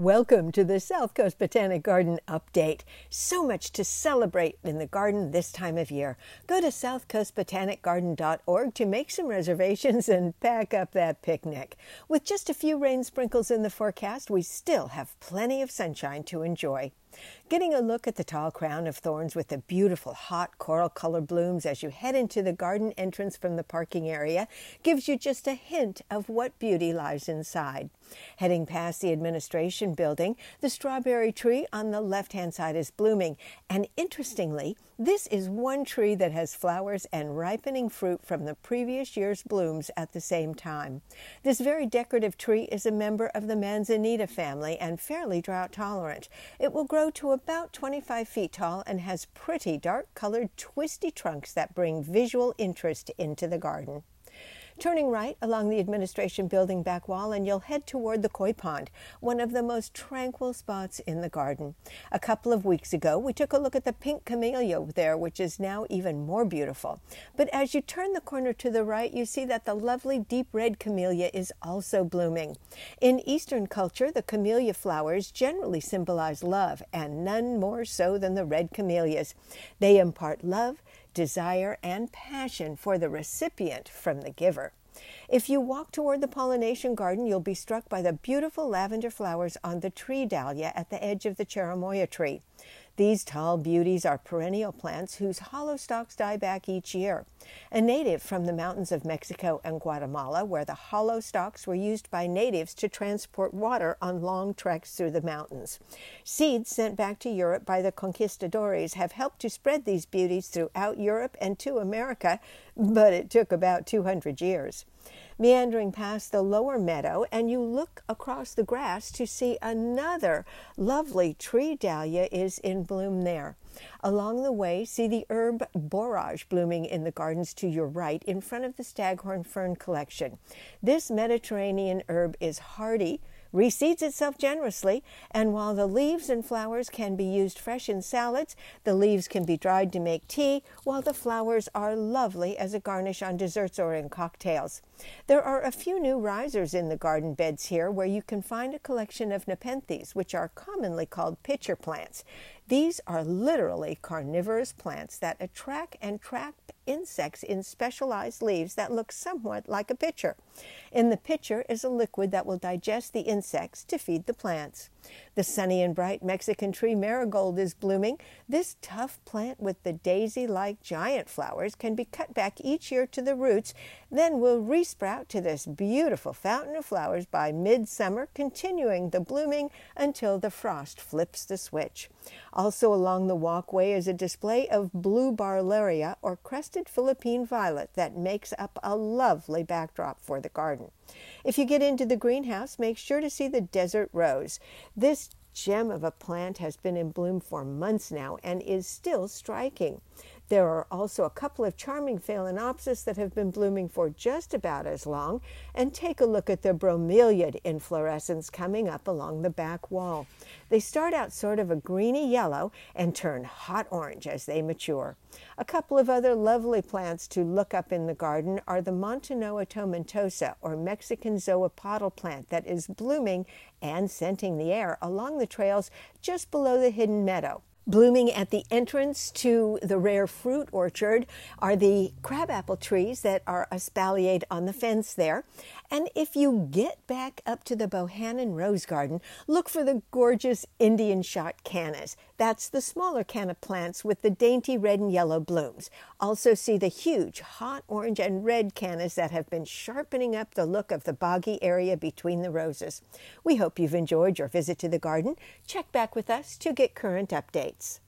Welcome to the South Coast Botanic Garden Update. So much to celebrate in the garden this time of year. Go to southcoastbotanicgarden.org to make some reservations and pack up that picnic. With just a few rain sprinkles in the forecast, we still have plenty of sunshine to enjoy. Getting a look at the tall crown of thorns with the beautiful hot coral-colored blooms as you head into the garden entrance from the parking area gives you just a hint of what beauty lies inside. Heading past the administration building, the strawberry tree on the left-hand side is blooming, and interestingly, this is one tree that has flowers and ripening fruit from the previous year's blooms at the same time. This very decorative tree is a member of the Manzanita family and fairly drought-tolerant. It will grow to about 25 feet tall and has pretty dark-colored, twisty trunks that bring visual interest into the garden. Turning right along the administration building back wall and you'll head toward the koi pond, one of the most tranquil spots in the garden. A couple of weeks ago, we took a look at the pink camellia there, which is now even more beautiful. But as you turn the corner to the right, you see that the lovely deep red camellia is also blooming. In Eastern culture, the camellia flowers generally symbolize love, and none more so than the red camellias. They impart love, desire, and passion for the recipient from the giver. If you walk toward the pollination garden, you'll be struck by the beautiful lavender flowers on the tree dahlia at the edge of the cherimoya tree. These tall beauties are perennial plants whose hollow stalks die back each year. A native from the mountains of Mexico and Guatemala, where the hollow stalks were used by natives to transport water on long treks through the mountains. Seeds sent back to Europe by the conquistadores have helped to spread these beauties throughout Europe and to America, but it took about 200 years. Meandering past the lower meadow, and you look across the grass to see another lovely tree dahlia is in bloom there. Along the way, see the herb borage blooming in the gardens to your right in front of the staghorn fern collection. This Mediterranean herb is hardy, reseeds itself generously, and while the leaves and flowers can be used fresh in salads, the leaves can be dried to make tea, while the flowers are lovely as a garnish on desserts or in cocktails. There are a few new risers in the garden beds here where you can find a collection of nepenthes, which are commonly called pitcher plants. These are literally carnivorous plants that attract and trap insects in specialized leaves that look somewhat like a pitcher. In the pitcher is a liquid that will digest the insects to feed the plants. The sunny and bright Mexican tree marigold is blooming. This tough plant with the daisy-like giant flowers can be cut back each year to the roots, then will resprout to this beautiful fountain of flowers by midsummer, continuing the blooming until the frost flips the switch. Also along the walkway is a display of blue barleria, or crested Philippine violet, that makes up a lovely backdrop for the garden. If you get into the greenhouse, make sure to see the desert rose. This gem of a plant has been in bloom for months now and is still striking. There are also a couple of charming phalaenopsis that have been blooming for just about as long, and take a look at the bromeliad inflorescence coming up along the back wall. They start out sort of a greeny yellow and turn hot orange as they mature. A couple of other lovely plants to look up in the garden are the Montanoa tomentosa, or Mexican zoopodal plant, that is blooming and scenting the air along the trails just below the hidden meadow. Blooming at the entrance to the rare fruit orchard are the crabapple trees that are espaliered on the fence there. And if you get back up to the Bohannon Rose Garden, look for the gorgeous Indian shot cannas. That's the smaller canna plants with the dainty red and yellow blooms. Also see the huge hot orange and red cannas that have been sharpening up the look of the boggy area between the roses. We hope you've enjoyed your visit to the garden. Check back with us to get current updates.